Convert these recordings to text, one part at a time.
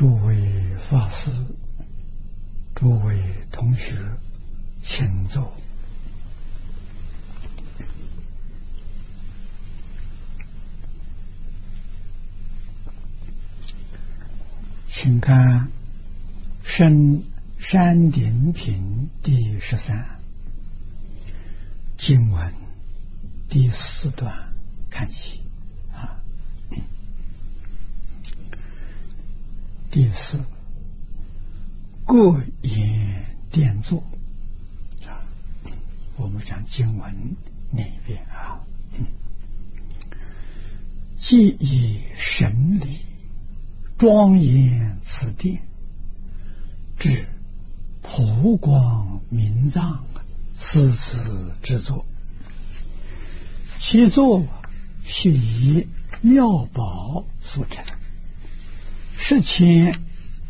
诸位法师、诸位同学，请坐。请看《深山顶品》第13经文第4段看起第4，各言殿座我们讲经文念一遍既以神理庄严此殿，至普光明藏，四子之作。其作是以妙宝所成，是千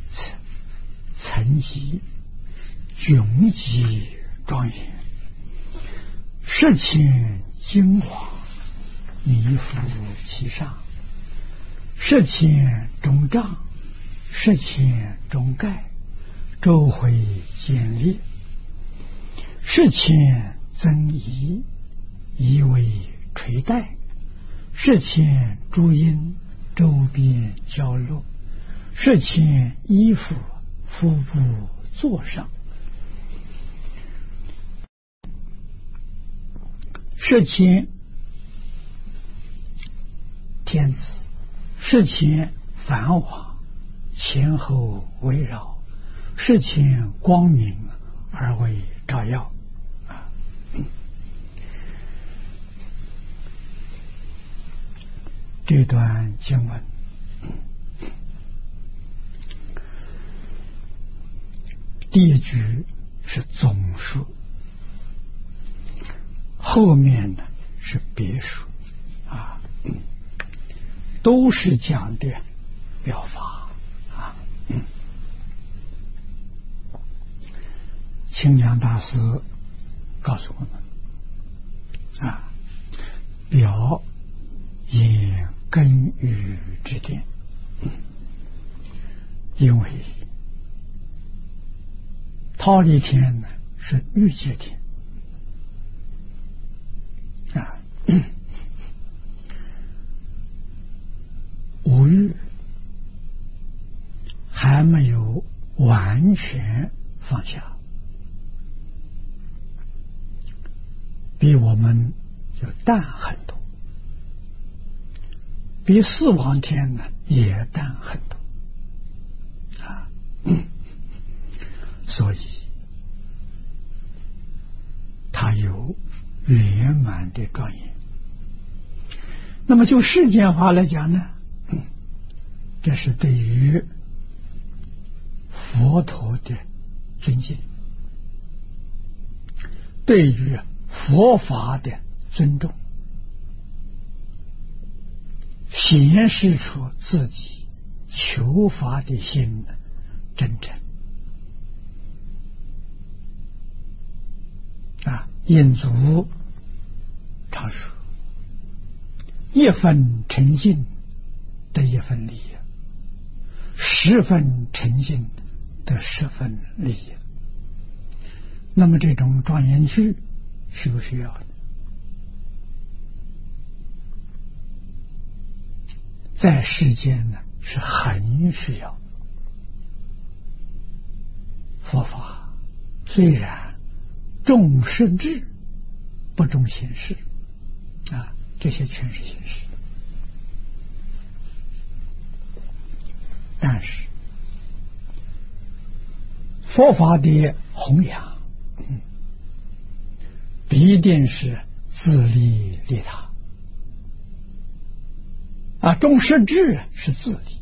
层级迥极庄严，是千精华弥覆其上，是千中丈，是千中盖，周回坚烈，是千增仪，仪为垂带，是千诸音，周边交落，是千衣服，腹部座上，是千天子，是千梵网前后围绕，是千光明而为照耀这段经文第一句是总述，后面呢是别述都是讲的表法清凉大师告诉我们表言根语之典，因为忉利天呢是欲界天五欲还没有完全放下，比我们就淡很多，比四王天呢也淡很多所以它有圆满的庄严。那么就世间法来讲呢，这是对于佛陀的尊敬，对于佛法的尊重，显示出自己求法的心的真诚印祖常说，一分诚信得一分利，10分诚信得10分利。那么这种庄严句需不需要呢？在世间呢是很需要。佛法虽然重实质不重形式这些全是形式，但是佛法的弘扬必定是自利利他重实质是自利。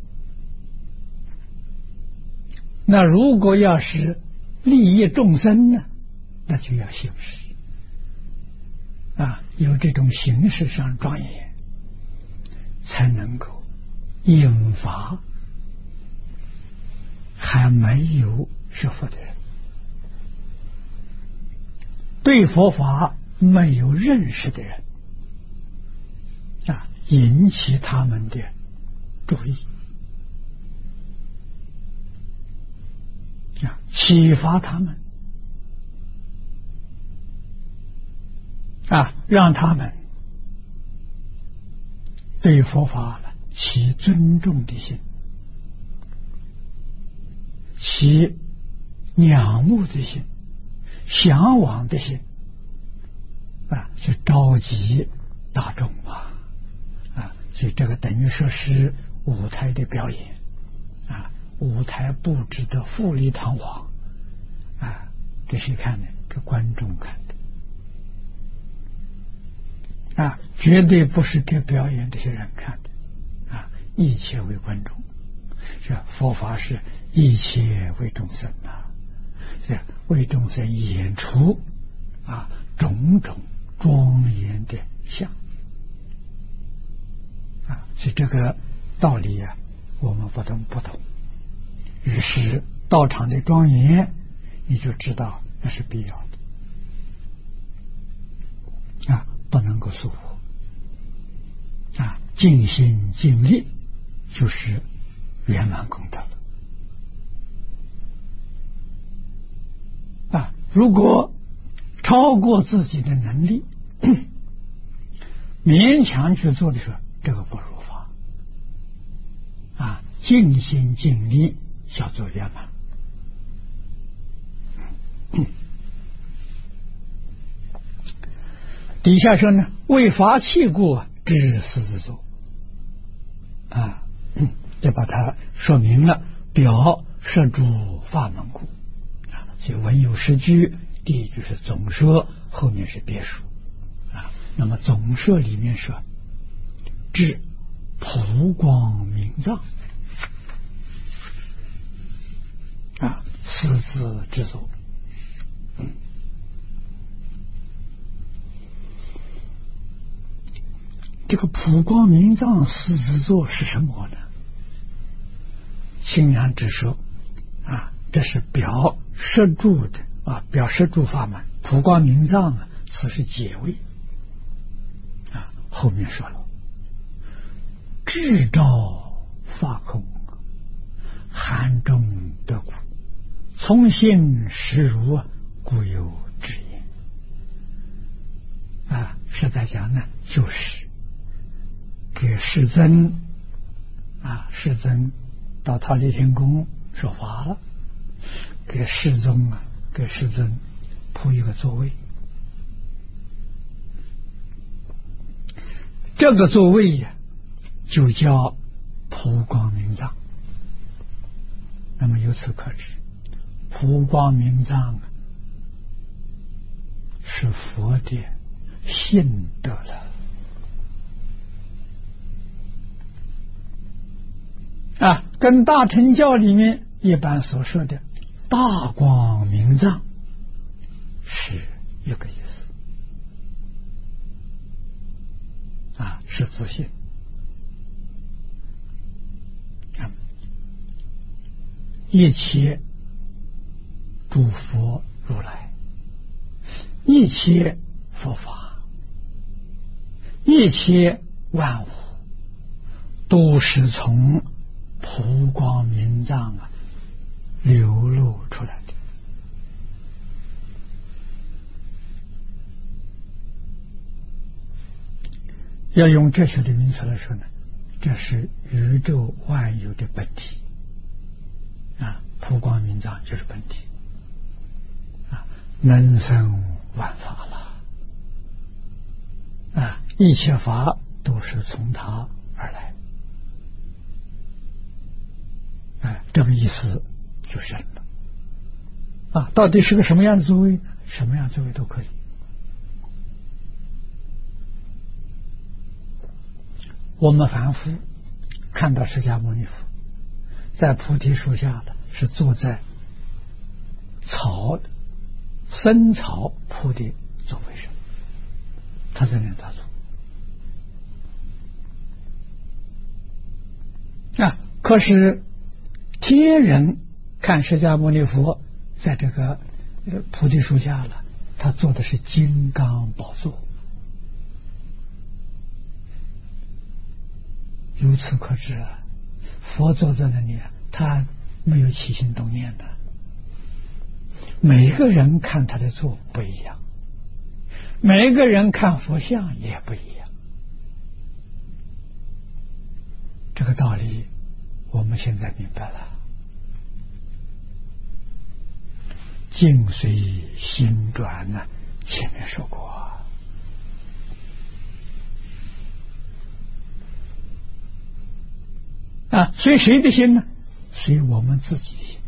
那如果要是利益众生呢，那就要行事有这种形式上庄严，才能够引发还没有学佛的人，对佛法没有认识的人引起他们的注意启发他们让他们对佛法起尊重的心，起仰慕的心，向往的心去召集大众所以这个等于说是舞台的表演舞台布置的富丽堂皇给谁看呢？给观众看的绝对不是给表演这些人看的一切为观众，是佛法是一切为众生是为众生演出种种庄严的相所以这个道理我们不懂，于是道场的庄严你就知道那是必要的不能够疏忽尽心尽力就是圆满功德了如果超过自己的能力勉强去做的时候，这个不如法尽心尽力叫做圆满底下说呢，为法器故知四之作就把它说明了，表摄诸法门故所以文有十句，第一句是总摄，后面是别述那么总摄里面说至普光明藏四字之作这个普光明藏四之作是什么呢？清凉之说这是表摄诸的表摄诸法门，普光明藏此是解位后面说了智照法空，含中得故，从心实如，故有智言是在讲呢，就是给世尊世尊到忉利天宫说法了，给世尊铺一个座位，这个座位就叫普光明藏。那么由此可知，普光明藏是佛的信德了跟大乘教里面一般所说的大光明藏是一个意思是自信一切诸佛如来，一切佛法，一切万物都是从普光明藏流露出来的要用哲学的名词来说呢，这是宇宙万有的本体普光明藏就是本体能生万法了一切法都是从它而来这个意思就深了到底是个什么样的座位？什么样的座位都可以。我们凡夫看到释迦牟尼佛在菩提树下是坐在深草铺的座位上，他在那打坐可是天人看释迦牟尼佛在这个菩提树下他坐的是金刚宝座，由此可知佛坐在那里他没有起心动念的每个人看他的作不一样，每个人看佛像也不一样。这个道理我们现在明白了。境随心转呢，前面说过啊，随谁的心呢？随我们自己的心。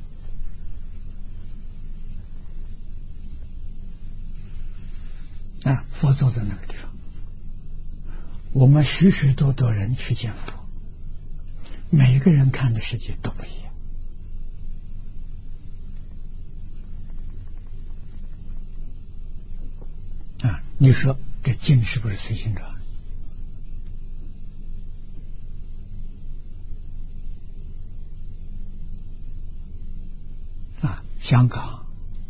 啊，佛坐在那个地方，我们许许多多人去见佛，每个人看的世界都不一样。啊，你说这境是不是随心转？啊，香港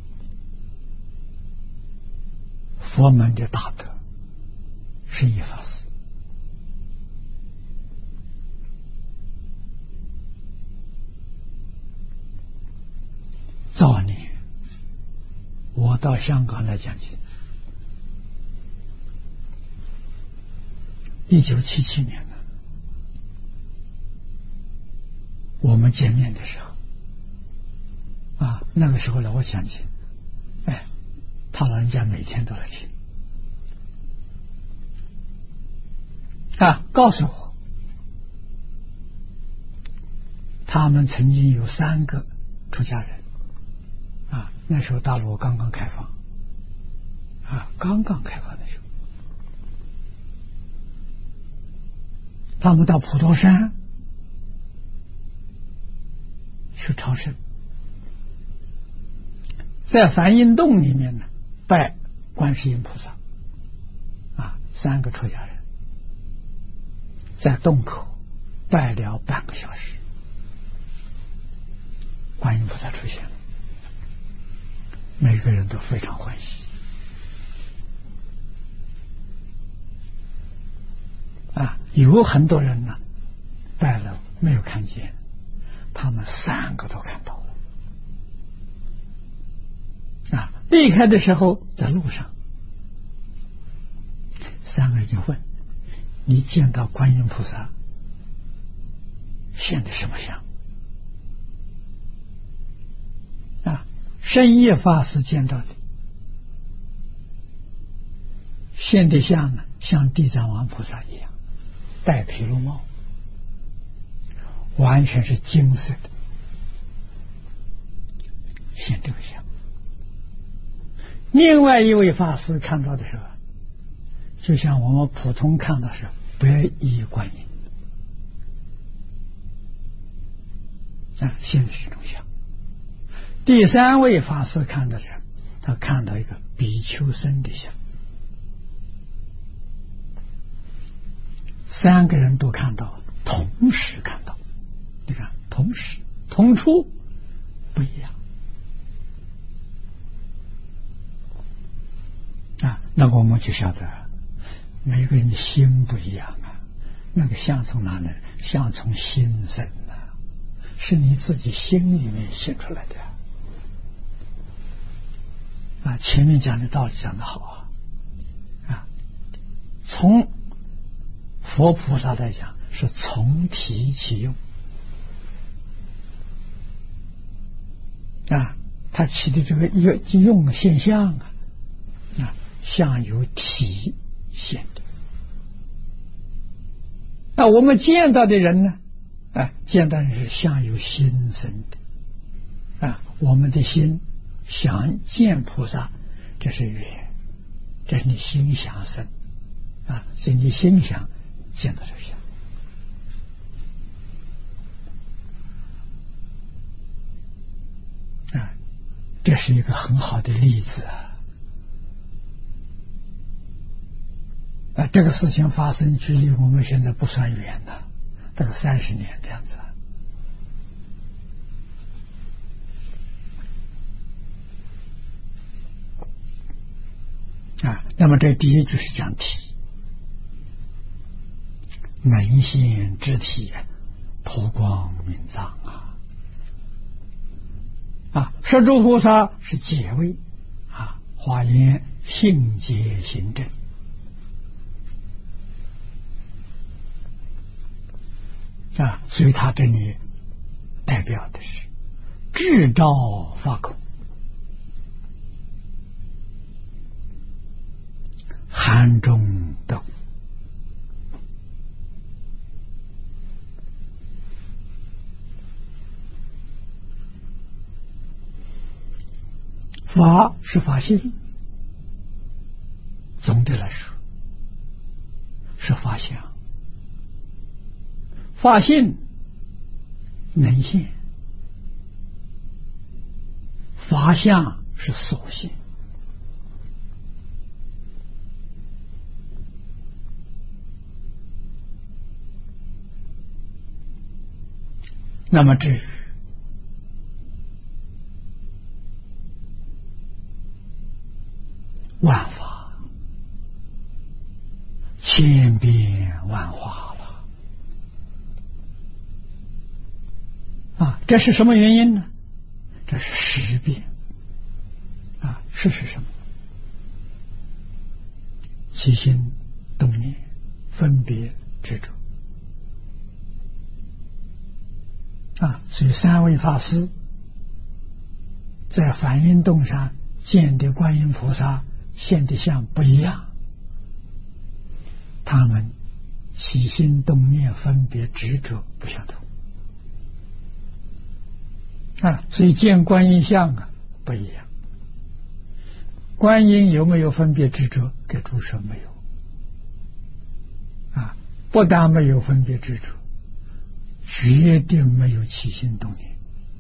佛门的大德是一法师，早年我到香港来讲经，1977年呢，我们见面的时候，啊，那个时候呢，我讲起，哎，他老人家每天都来听，啊，告诉我，他们曾经有3个出家人，啊，那时候大陆刚刚开放，啊，刚刚开放的时候，他们到普陀山去朝圣，在梵音洞里面呢拜观世音菩萨，啊，3个出家人在洞口拜了半个小时，观音菩萨出现了，每个人都非常欢喜。啊，有很多人呢拜了没有看见，他们3个都看到了。啊，离开的时候在路上，3个人就问：你见到观音菩萨现的什么相？啊，深夜法师见到的现的相呢，像地藏王菩萨一样，戴毗卢帽，完全是金色的，现这个相。另外一位法师看到的时候，就像我们普通看到是白衣观音，啊，现的是这种相。第3位法师看到的，他看到一个比丘僧的相。3个人都看到，同时看到，你看，同时同处不一样啊。那我们就晓得，每个人的心不一样啊。那个相从哪来？相从心生啊，是你自己心里面现出来的啊。前面讲的道理讲得好啊，从佛菩萨来讲是从体起用啊，他起的这个用现象啊，相由体现的。那我们见到的人呢，见到的是相由心生的啊，我们的心想见菩萨，这是缘，这是你心想生啊，所以你心想见到这个相啊，这是一个很好的例子啊！这个事情发生距离我们现在不算远了，大概30年这样子啊。那么这第一句是讲体，能现之体，脱光明藏十诸菩萨是解位华严性解行证所以他这里代表的是智照法空，含中得法是法性，总的来说是法相，法性能现，法相是所现。那么至于万法千变万化了这是什么原因呢？这是识变识是什么？起心动念分别执着所以三位法师在梵音洞上见的观音菩萨现的相不一样，他们起心动念分别执着不相同所以见观音相不一样。观音有没有分别执着？给诸说没有不但没有分别执着，决定没有起心动念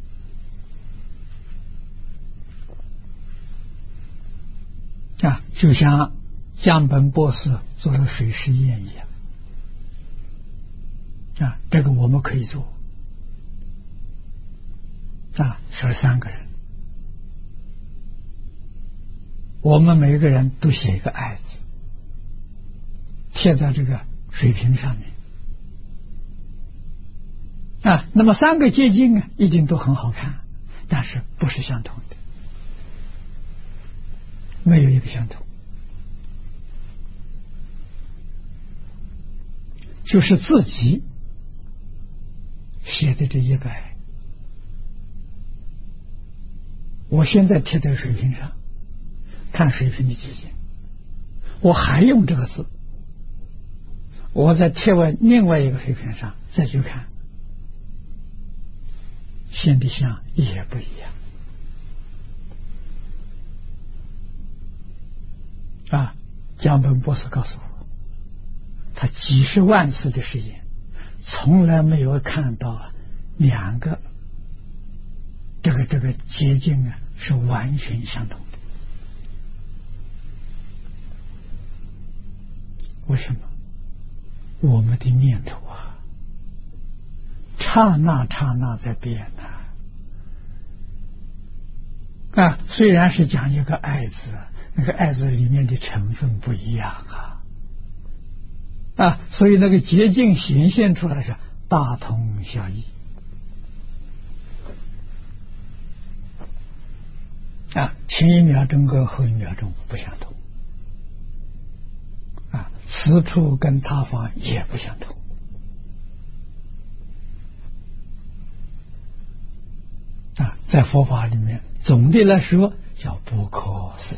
就像江本博士做了水实验一样这个我们可以做13个人，我们每个人都写一个爱字贴在这个水瓶上面那么3个结晶一定都很好看，但是不是相同的，没有一个相同，就是自己写的这一个爱。我现在贴在水瓶上看水瓶的结晶，我还用这个字，我再贴在另外一个水瓶上再去看，现的相也不一样江本博士告诉我，他几十万次的实验从来没有看到2个这个结晶是完全相同的。为什么？我们的念头刹那刹那在变虽然是讲一个爱字，那个爱字里面的成分不一样所以那个结晶显现出来是大同小异前一秒钟跟后一秒钟不相同此处跟他方也不相同在佛法里面总的来说叫不可思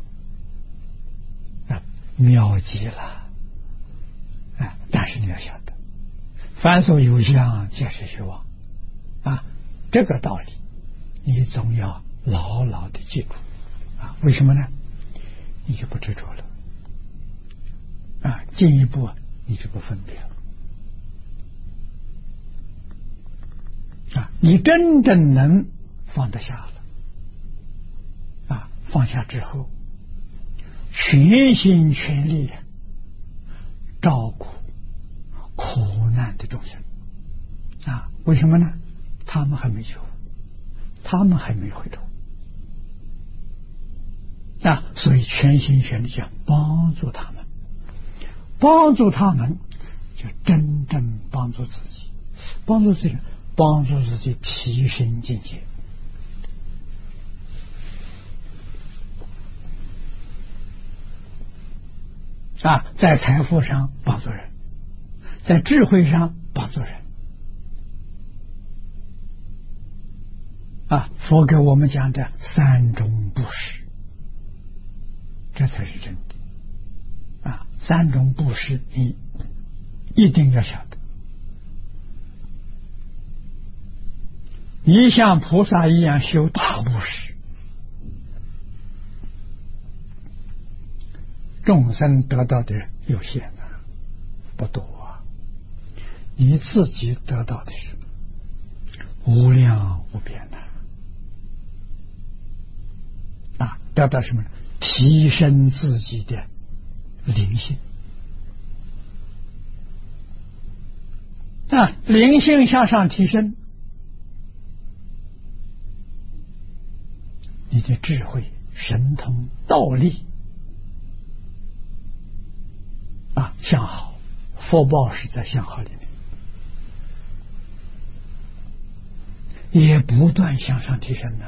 议妙极了但是你要晓得，凡所有相皆是虚妄这个道理你总要牢牢的记住为什么呢？你就不执着了进一步你就不分别了你真正能放得下了放下之后全心全力照顾苦难的众生为什么呢？他们还没求，他们还没回头所以全心全力想帮助他们，帮助他们就真正帮助自己，帮助自己提升境界在财富上帮助人，在智慧上帮助人。佛给我们讲的三种布施，这才是真的。三种布施你一定要晓得。你像菩萨一样修大布施，众生得到的有限不多你自己得到的是无量无边得到什么呢？提升自己的灵性灵性向上提升，你的智慧、神通、道力向好，福报是在向好里面，也不断向上提升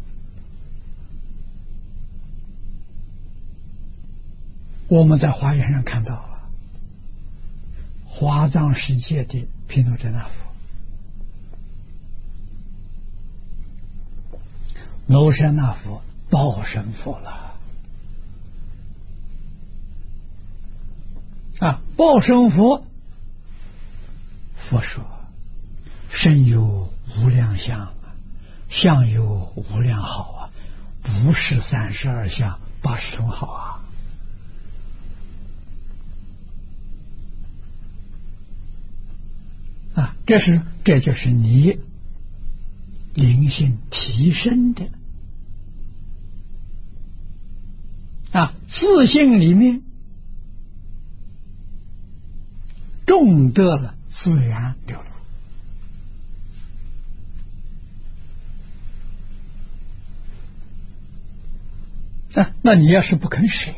我们在华严上看到华藏世界的毗卢遮那佛、罗山那佛、报身佛了报身佛，佛说身有无量相，相有无量好不是32相80种好这就是你灵性提升的自信里面种得了自然流露那你要是不肯舍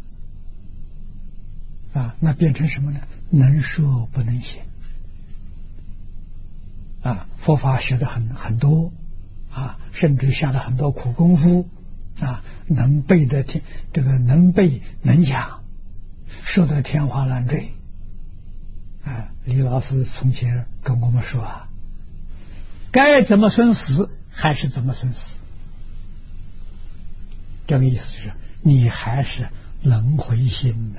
那变成什么呢？能说不能行佛法学的很多甚至下了很多苦功夫能背的能背能讲，说的天花乱坠李老师从前跟我们说该怎么生死还是怎么生死，这个意思是你还是轮回心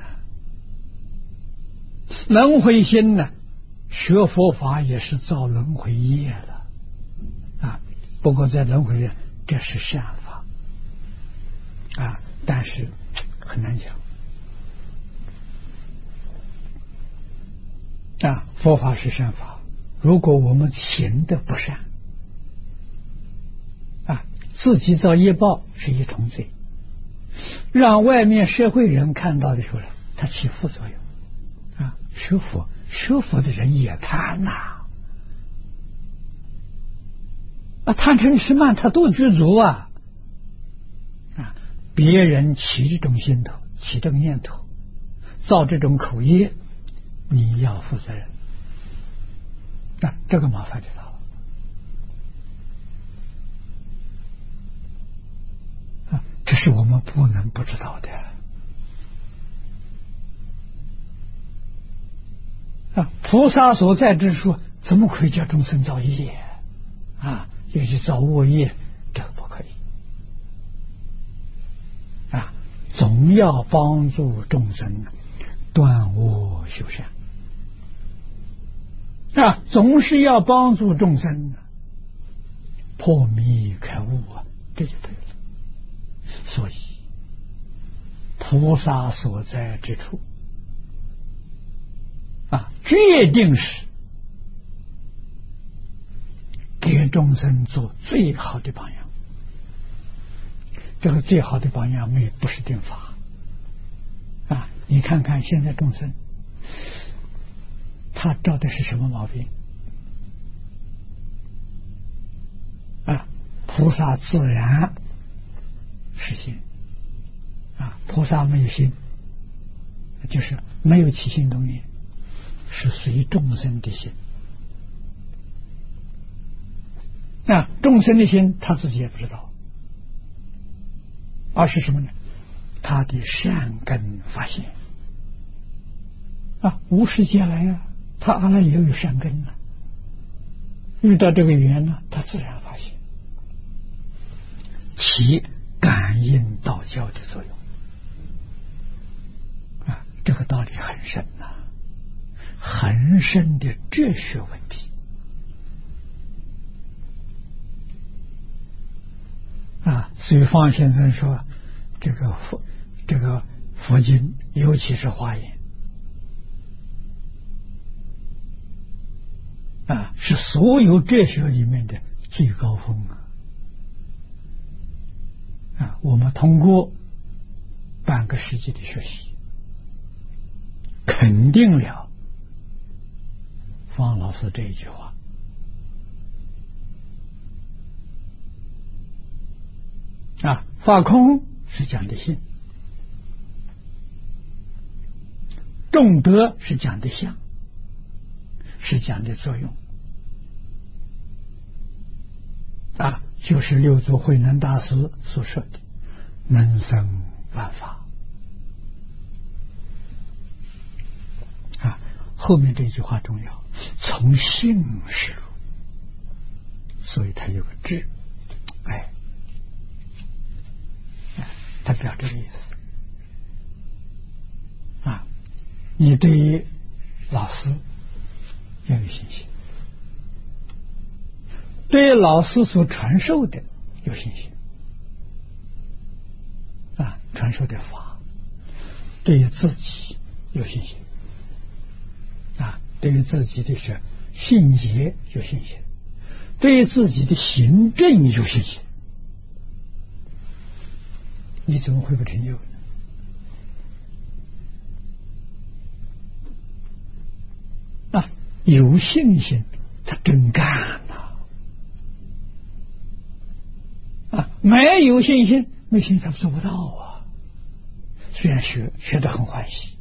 轮回心学佛法也是造轮回业了不过在轮回业这是善法但是很难讲佛法是善法，如果我们行的不善自己造业报是一重罪，让外面社会人看到的时候它起副作用学佛的人也贪贪嗔痴慢他都知足别人起这种心头，起这个念头，造这种口业，你要负责任这个麻烦就到了这是我们不能不知道的菩萨所在之处怎么可以叫众生造业也去造恶业，这个不可以总要帮助众生断恶修善总是要帮助众生破迷开悟这就对了。所以菩萨所在之处决定是给众生做最好的榜样。这个最好的榜样不是定法你看看现在众生他照的是什么毛病菩萨自然实现菩萨没有心，就是没有起心动念，是随众生的心众生的心他自己也不知道，而是什么呢？他的善根发现无始劫来呀，他阿赖也有善根呢，遇到这个缘呢，他自然发现，起感应道交的作用。这个道理很深呐，很深的哲学问题所以方先生说，这个佛经，尤其是华严是所有哲学里面的最高峰我们通过半个世纪的学习，肯定了方老师这一句话法空是讲的性，众德是讲的相，是讲的作用就是六祖慧能大师所说的能生万法后面这句话重要，从性识入，所以它有个智，它表这个意思你对于老师要有信心，对老师所传授的有信心传授的法，对于自己有信心对于自己的信节有信心，对于自己的行政有信心，你怎么会不成就呢？有信心他真干没有信心，没信心他做不到虽然学得很欢喜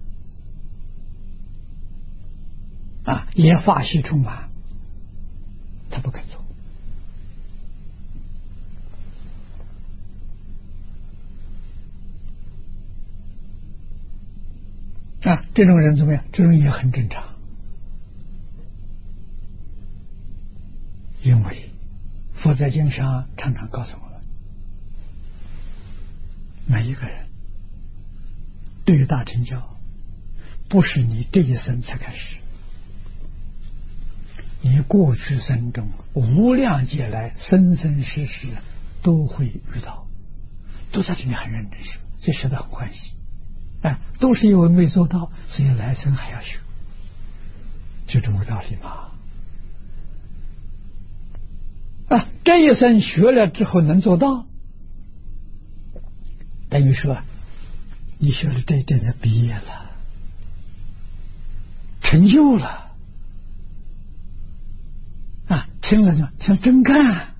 也法喜充满，他不肯做这种人怎么样？这种也很正常，因为佛在经上常常告诉我们，每一个人对于大乘教，不是你这一生才开始，你过去生中无量劫来生生世世都会遇到，都在这里很认真学，这学得很欢喜都是因为没做到，所以来生还要学，这种道理嘛这一生学了之后能做到，等于说你学了这一点的毕业了，成就了听了就真干，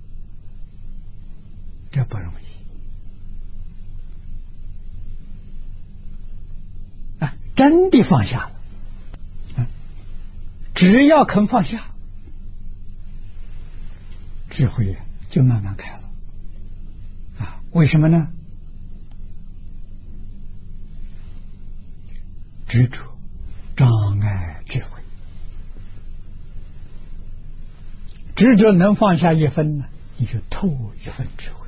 这不容易真的放下了只要肯放下，智慧就慢慢开了为什么呢？执着障碍智慧，执着能放下一分呢，你就透一分智慧；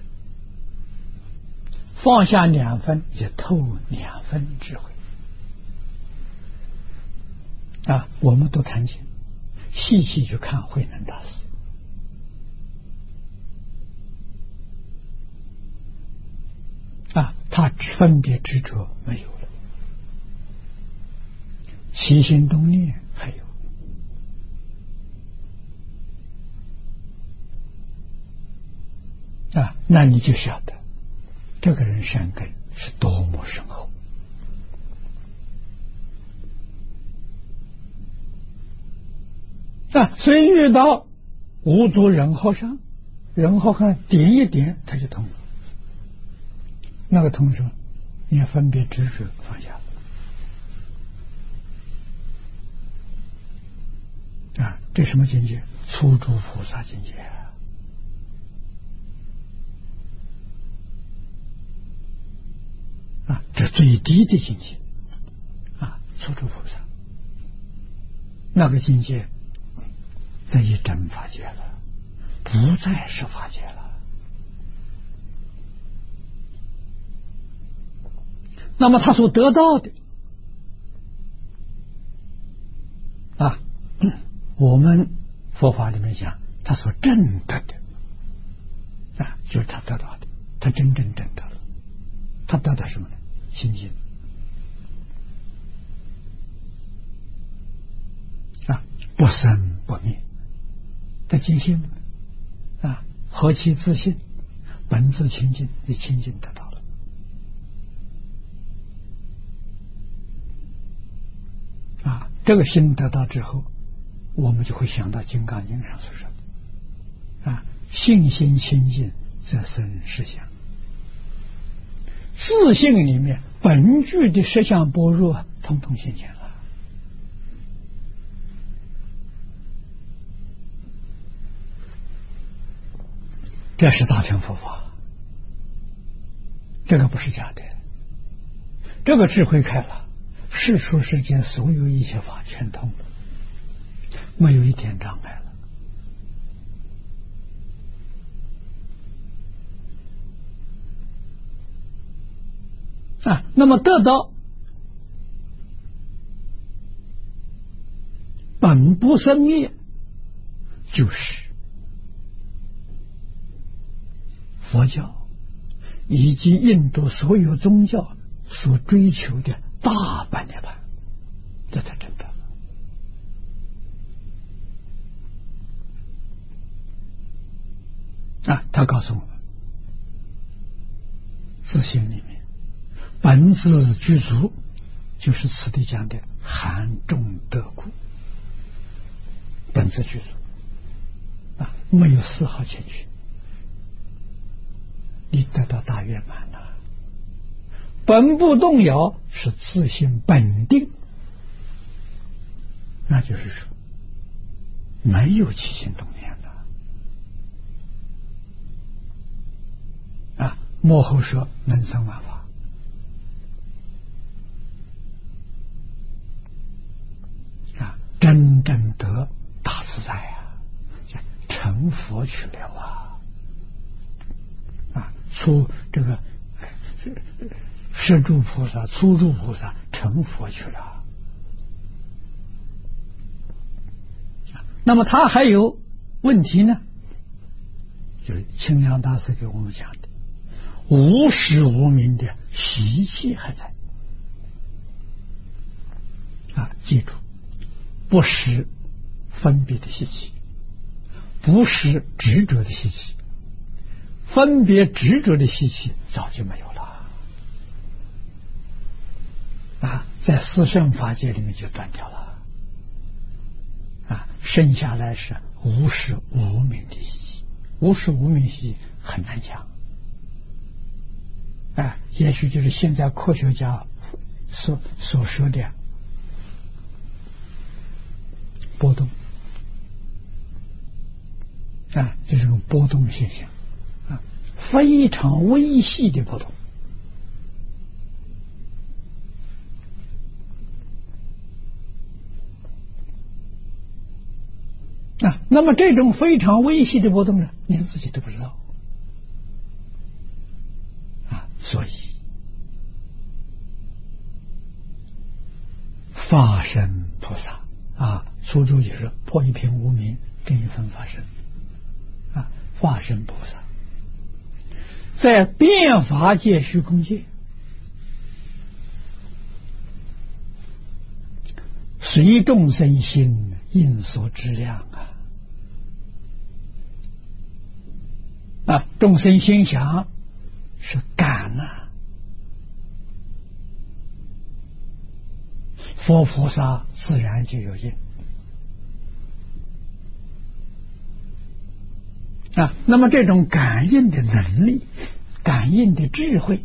放下2分，就透2分智慧我们都看见，细细去看慧能大师他分别执着没有了，起心动念还有那你就晓得这个人善根是多么深厚所以遇到无足人后上，人后上点一点他就通了，那个通说你要分别执着放下这什么境界？初住菩萨境界这最低的境界初住菩萨那个境界得以真法界了，不再是法界了。那么他所得到的我们佛法里面讲，他所证得的就是他得到的，他真正证得了。他得到什么呢？清净不生不灭的净性何其自信，本自清净，你清净得到了这个心得到之后，我们就会想到《金刚经》上所说的信心清净则生实相。自信里面本具的实相般若统统现前了。这是大乘佛法，这个不是假的，这个智慧开了，世出世间所有一切法全通了，没有一点障碍了那么得到本不生灭，就是佛教以及印度所有宗教所追求的大般涅槃，这才真的他告诉我们，自性里面本自具足，就是此地讲的含众得故，本自具足没有丝毫欠缺，你得到大圆满了。本不动摇，是自性本定，那就是说没有起心动念了幕后说能生万法真正得大自在成佛去了出这个摄住菩萨、初住菩萨成佛去了。那么他还有问题呢，就是清凉大师给我们讲的，无始无明的习气还在记住，不是分别的习气，不是执着的习气，分别执着的习气早就没有了在四圣法界里面就断掉了剩下来是无始无明的习气。无始无明习气很难讲也许就是现在科学家所说的波动这种波动现象非常微细的波动那么这种非常微细的波动呢，连自己都不知道所以法身菩萨初住就是破一片无明，正一分法身法身菩萨在变法界、虚空界随众生心应所知量众生心想是感佛菩萨自然就有应那么这种感应的能力、感应的智慧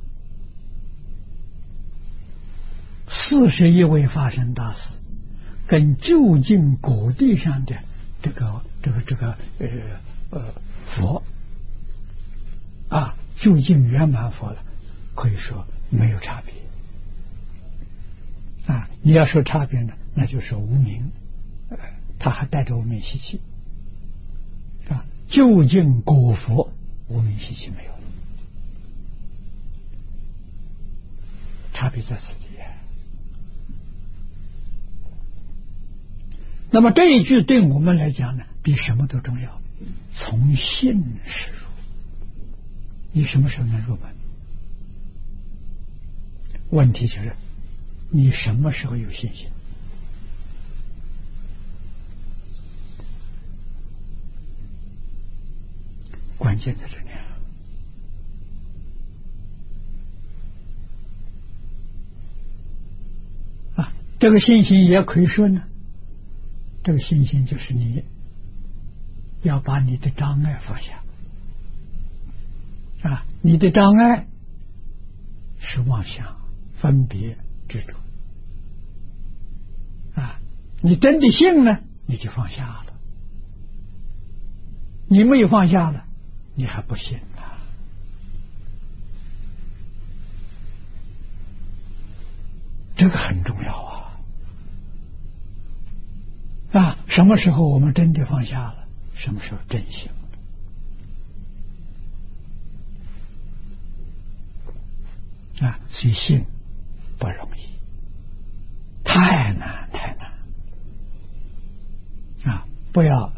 ，41位法身大师跟就近果地上的这个佛就近圆满佛了，可以说没有差别你要说差别呢，那就是无明他还带着无名习气啊。究竟果佛无名习气没有，差别在此地。那么这一句对我们来讲呢，比什么都重要。从信实入，你什么时候能入门？问题就是你什么时候有信心？关键在这里啊！这个信心也可以说呢，这个信心就是你要把你的障碍放下啊！你的障碍是妄想、分别、执着啊！你真的信呢，你就放下了；你没有放下了，你还不信啊！这个很重要啊！什么时候我们真的放下了？什么时候真信了啊？所以信不容易，太难啊！不要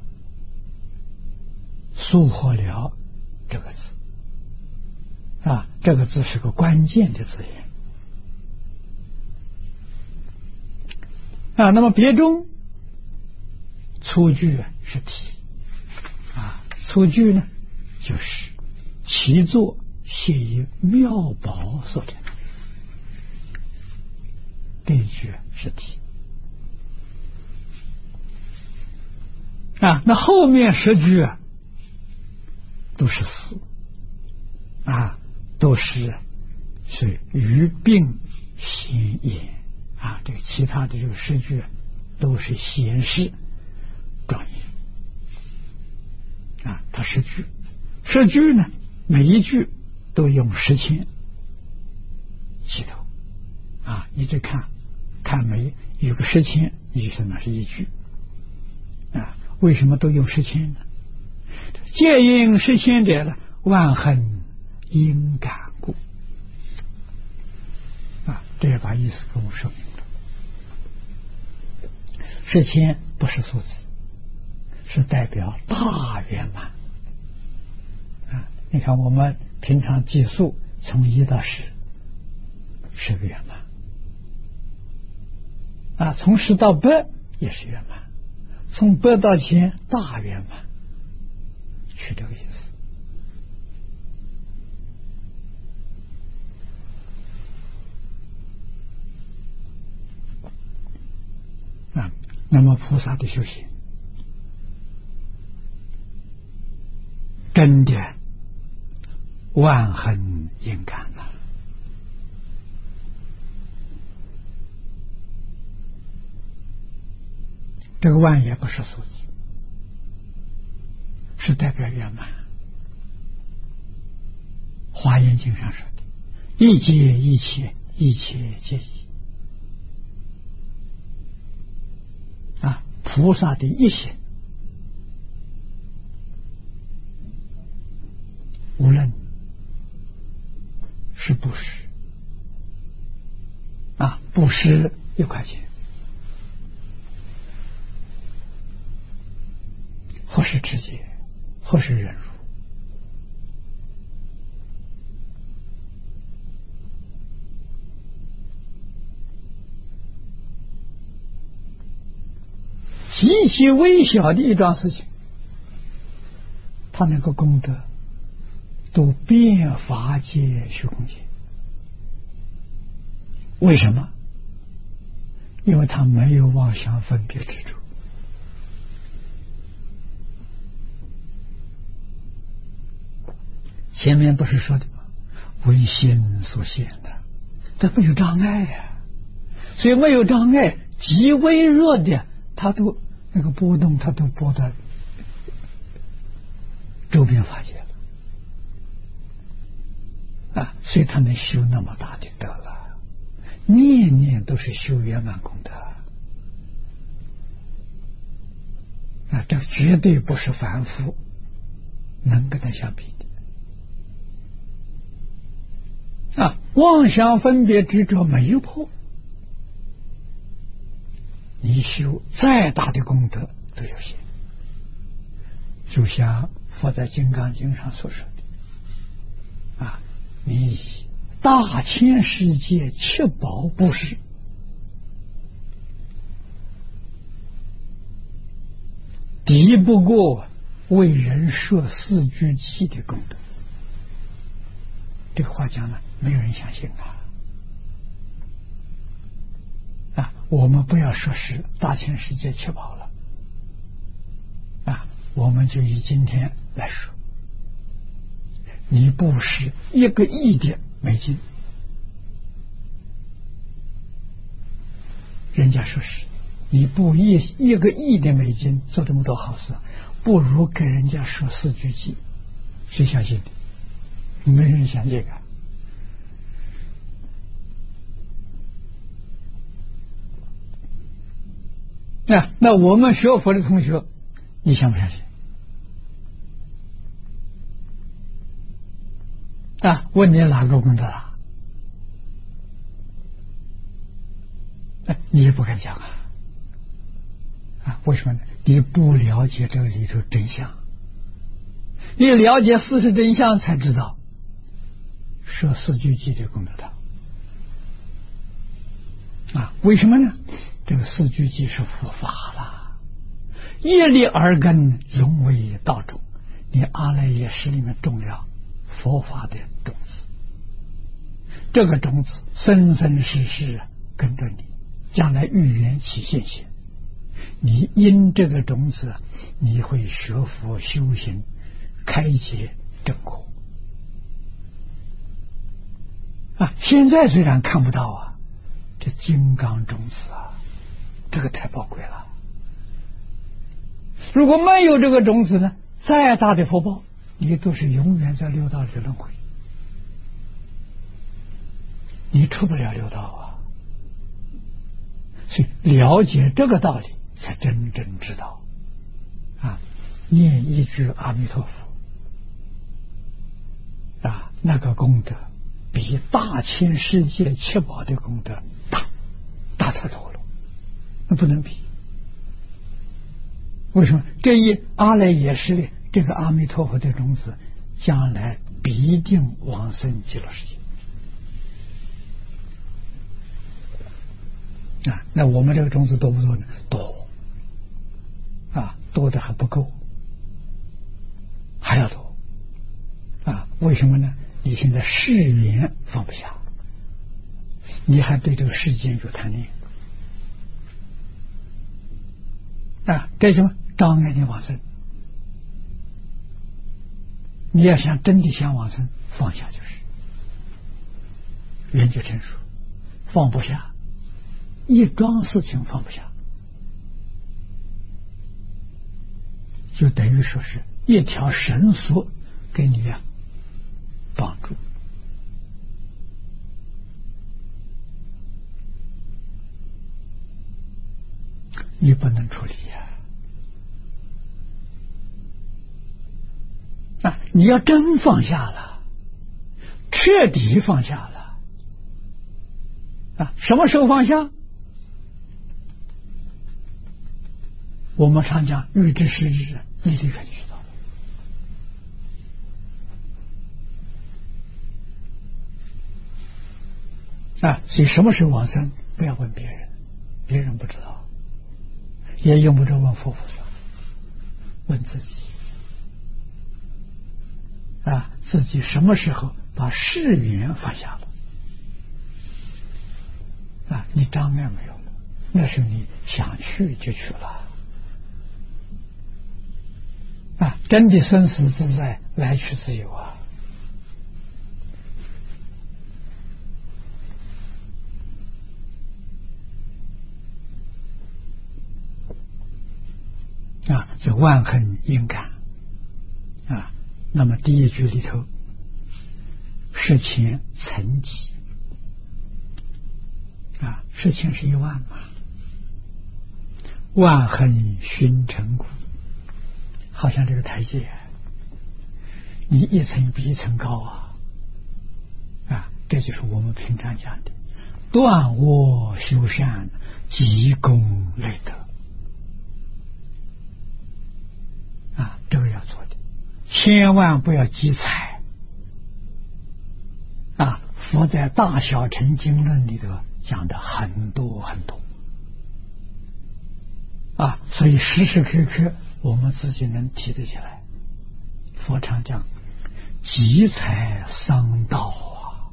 疏忽了这个字啊，这个字是个关键的字眼啊。那么别中初句是体啊，初句呢就是其作写于妙宝所成，这一句是体啊。那后面10句都是思啊，都是于病显言啊。这个其他的这个10句都是显示庄严啊。它10句呢，每一句都用10千起头啊。你就看每有个10千，你就说那是一句啊。为什么都用10千呢？借因10千者呢，万恨因感故啊。这也把意思跟我说明了。10千不是数字，是代表大圆满啊！你看我们平常计数，从1到10是个圆满啊，从10到100也是圆满，从100到1000大圆满，是这个意思啊。那么菩萨的修行真的万恨因感了。这个万也不是数字，是代表圆满。华严经上说的一切一切，一切皆一啊，菩萨的一心，无论是布施啊，布施1块钱，或是直接，或是忍辱，极其微小的一桩事情，他那个功德都遍法界虚空界。为什么？因为他没有妄想分别执着。前面不是说的吗？为心所现的，这没有障碍呀，所以没有障碍，极微弱的，它都那个波动，它都波到周边法界了啊，所以他能修那么大的德了，念念都是修圆满功德啊，这绝对不是凡夫能跟他相比的。啊，妄想分别执着没有破，你修再大的功德都有限。就像佛在《金刚经》上所说的，啊，你大千世界七宝布施，敌不过为人设四句偈的功德。这个话讲了，没有人相信啊！我们不要说是大千世界七宝了啊，我们就以今天来说，你布施1个亿的美金，人家说是你布一个亿的美金做这么多好事，不如给人家说4句偈，谁相信的？没人想这个。那我们学佛的同学，你相不相信？啊，问你哪个功德大？你也不敢讲啊！为什么呢？你不了解这个里头真相，你了解事实真相才知道，说4句偈的功德大啊！为什么呢？这个4句偈是佛法了，业力耳根融为道种，你阿赖耶识里面种了佛法的种子，这个种子生生世世跟着你，将来遇缘起现行，你因这个种子，你会学佛修行，开解正果啊！现在虽然看不到啊，这金刚种子啊，这个太宝贵了。如果没有这个种子呢，再大的福报，你都是永远在六道里轮回，你出不了六道啊。所以了解这个道理，才真正知道啊！念一句阿弥陀佛啊，那个功德比大千世界七宝的功德大太多了，那不能比。为什么？这一阿赖耶识里这个阿弥陀佛的种子，将来必定往生极乐世界啊！那我们这个种子多不多呢？多啊，多的还不够，还要多啊！为什么呢？你现在世缘放不下，你还对这个世间有贪念啊，这什么障碍你往生？你要想真的想往生，放下就是，缘觉成熟，放不下，一桩事情放不下，就等于说是一条绳索给你绑住。你不能处理啊！你要真放下了，彻底放下了啊！什么时候放下？我们常讲欲知时知，你立刻就知道啊！所以什么时候往生，不要问别人，别人不知道，也用不着问佛菩萨，问自己啊！自己什么时候把世缘放下了啊？你障碍没有了，那时候你想去就去了啊！真的生死自在，来去自由啊！啊，这万恨因感啊。那么第一句里头，事前曾几啊，事前是1万嘛，万恨熏成苦好像这个台阶，你一层比一层高啊！这就是我们平常讲的断恶修善，积功累德这个要做的，千万不要积财佛在《大小乘经论》里头讲的很多很多所以时时刻刻我们自己能提得起来。佛常讲积财伤道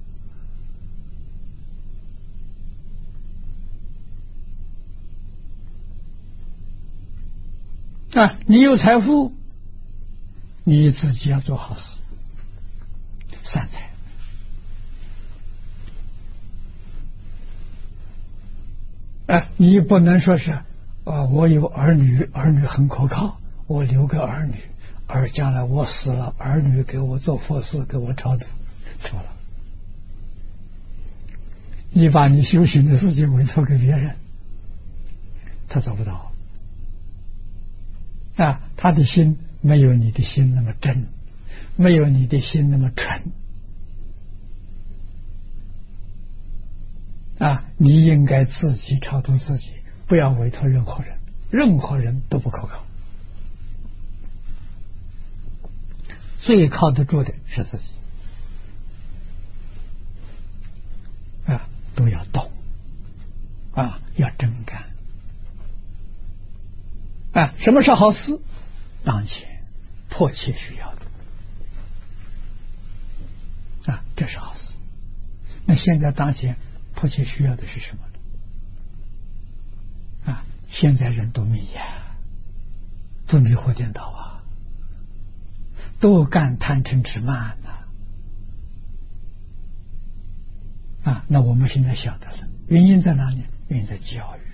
你有财富，你自己要做好事，善财。你不能说是我有儿女，儿女很可靠，我留个儿女，而将来我死了，儿女给我做佛事，给我超度，错了。你把你修行的事情委托给别人，他做不到他的心没有你的心那么真，没有你的心那么纯你应该自己超度自己，不要委托任何人，任何人都不可靠。最靠得住的是自己都要动要真干什么是好事？当前迫切需要的这是好事。那现在当前迫切需要的是什么呢？现在人都迷都迷惑颠倒都干贪嗔痴慢那我们现在晓得了，原因在哪里？原因在教育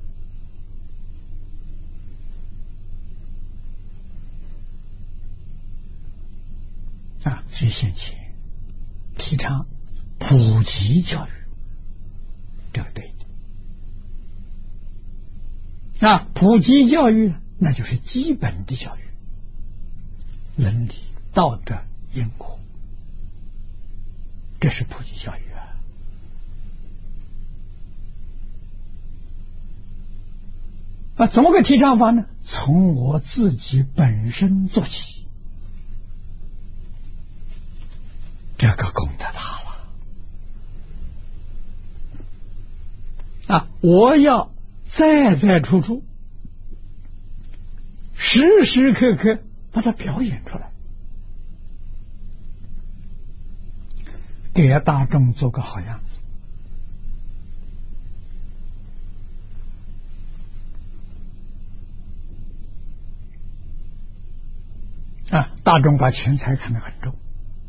所以现前提倡普及教育，这个对的普及教育那就是基本的教育，伦理道德因果，这是普及教育怎么个提倡法呢？从我自己本身做起，这个功德大了我要在处处时时刻刻把它表演出来，给大众做个好样子大众把钱财看得很重，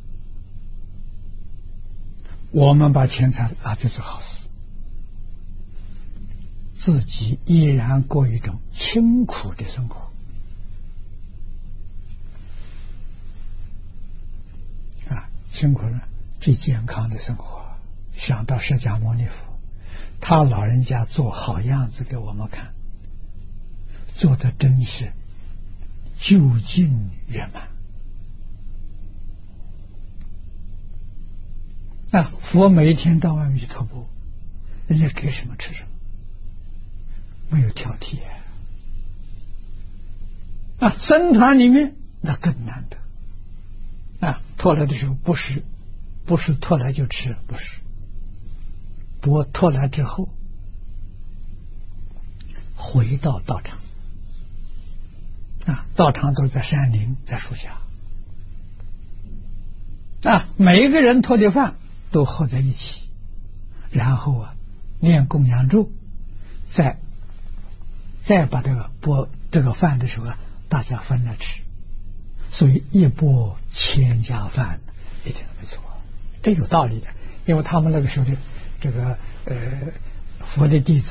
我们把钱财就是好事，自己依然过一种清苦的生活清苦呢，最健康的生活。想到释迦牟尼佛，他老人家做好样子给我们看，做的真是究竟圆满佛每一天到外面去徒步，人家给什么吃什么，没有挑剔僧团里面那更难得脱来的时候不是脱来就吃，不是，不过脱来之后回到道场道场都是在山林在树下每一个人脱的饭都合在一起，然后念供养咒，再把这个饭的时候大家分了吃，所以一钵千家饭一点都没错，这有道理的。因为他们那个时候的这个佛的弟子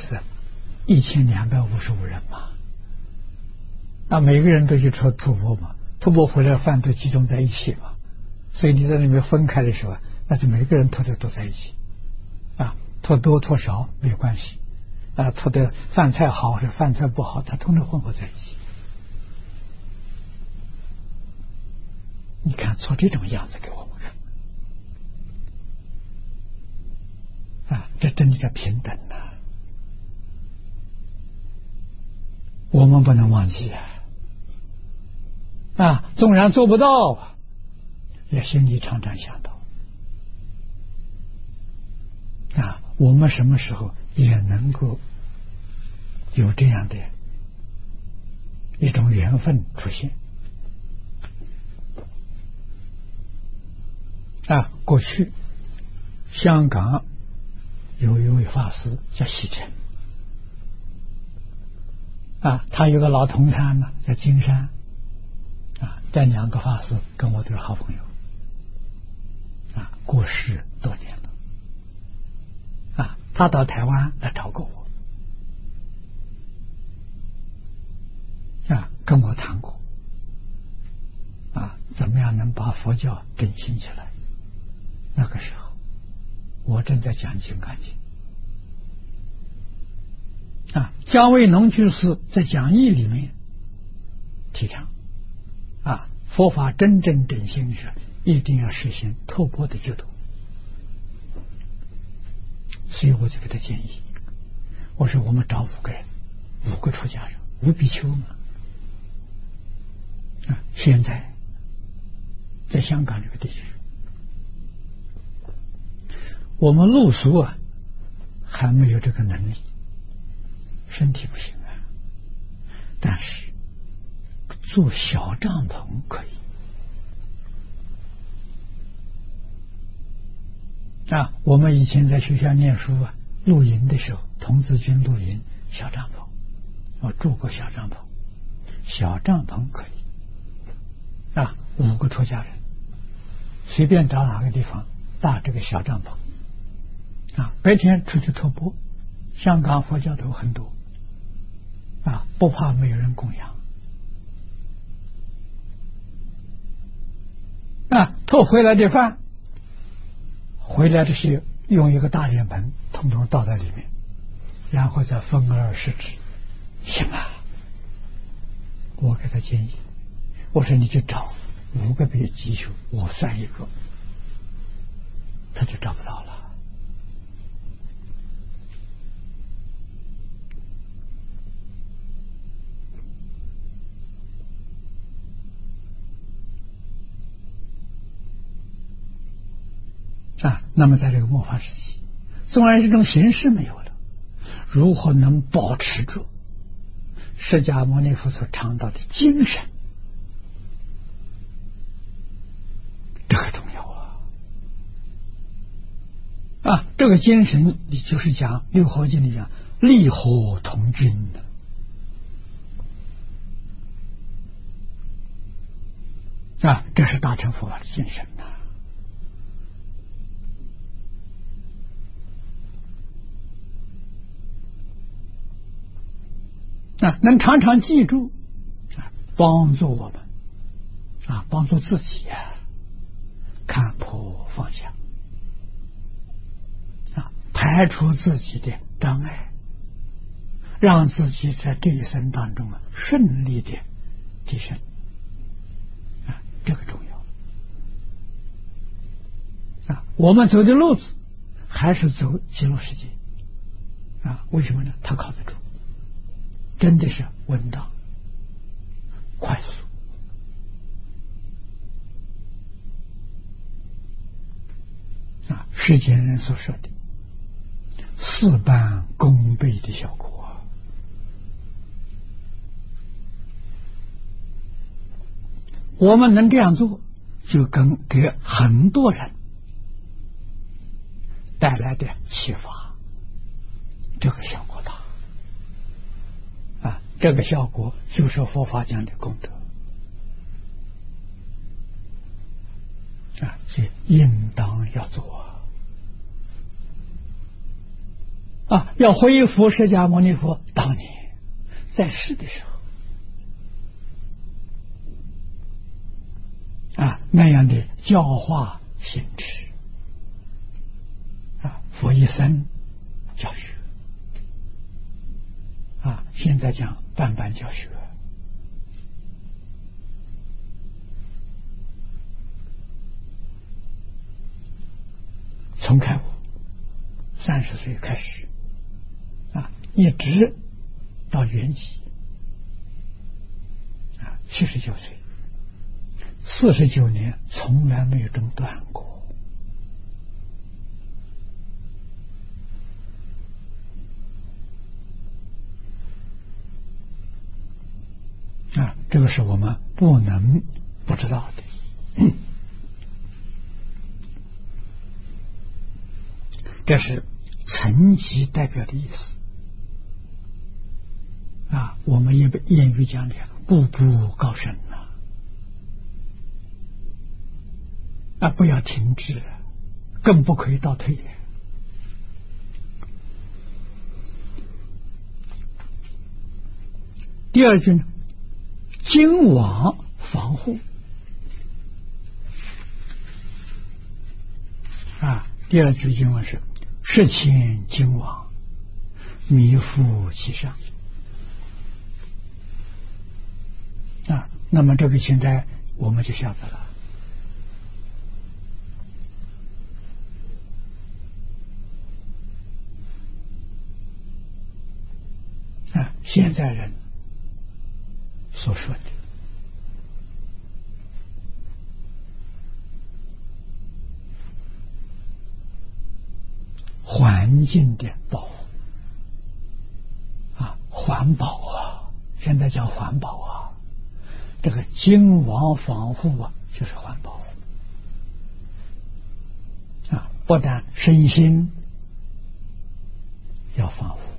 1255人嘛，每个人都去徒步嘛，徒步回来饭都集中在一起嘛，所以你在那边分开的时候那就每个人脱的都在一起脱多脱少没有关系脱的饭菜好或者饭菜不好，它通通混合在一起做这种样子给我们看这真的叫平等我们不能忘记纵然做不到也心里常常想到我们什么时候也能够有这样的一种缘分出现过去香港有一位法师叫西澄他有个老同参呢叫金山这两个法师跟我都是好朋友过世多年了他到台湾来找过我跟我谈过怎么样能把佛教振兴起来。那个时候我正在讲金刚经姜维农居士在讲义里面提倡佛法真正振兴时一定要实行托钵的制度，所以我就给他建议，我说我们找5个出家人5比丘嘛现在在香港这个地区我们露宿还没有这个能力，身体不行但是住小帐篷可以我们以前在学校念书露营的时候，童子军露营小帐篷，我住过小帐篷，小帐篷可以5个出家人随便找哪个地方搭这个小帐篷白天出去托钵，香港佛教徒很多不怕没有人供养托回来的饭，回来的是用一个大脸盆统统倒在里面，然后再分而食之。行我给他建议，我说你就找5个比丘，我算一个，他就找不到了那么在这个末法时期，纵然这种形式没有了，如何能保持住释迦牟尼佛所倡导的精神，这很重要这个精神你就是讲六合经里讲利火同军的这是大乘佛法的精神能常常记住帮助我们帮助自己看破放下排除自己的障碍，让自己在这一生当中顺利的提升这个重要我们走的路子还是走极乐世界为什么呢？他靠得住，真的是稳当快速世间人所说的事半功倍的效果我们能这样做，就给很多人带来的启发，这个效果大这个效果就是佛法讲的功德所以应当要做要恢复释迦牟尼佛当年在世的时候那样的教化行持佛一生教学现在讲半班教学从开悟30岁开始一直到圆寂79岁，49年从来没有中断过。这个是我们不能不知道的。这是层级代表的意思我们也被谚语讲的步步高升不要停滞，更不可以倒退。第二句呢，经往防护第二句经文是视亲经往，弥复其上那么这个现在我们就晓得了现在人所说的环境的保护环保现在叫环保这个经往防护就是环保不但身心要防护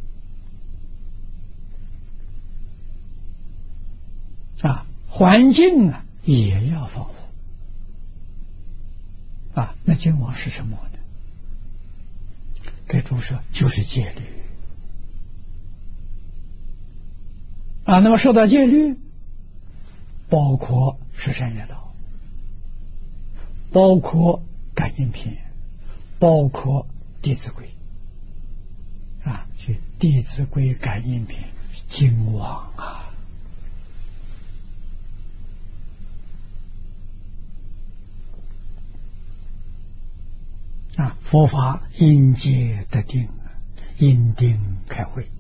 环境也要防护那经往是什么呢？给诸说就是戒律那么受到戒律包括十善业道，包括感应篇，包括弟子规就弟子规感应篇经往佛法因戒得定，因定开慧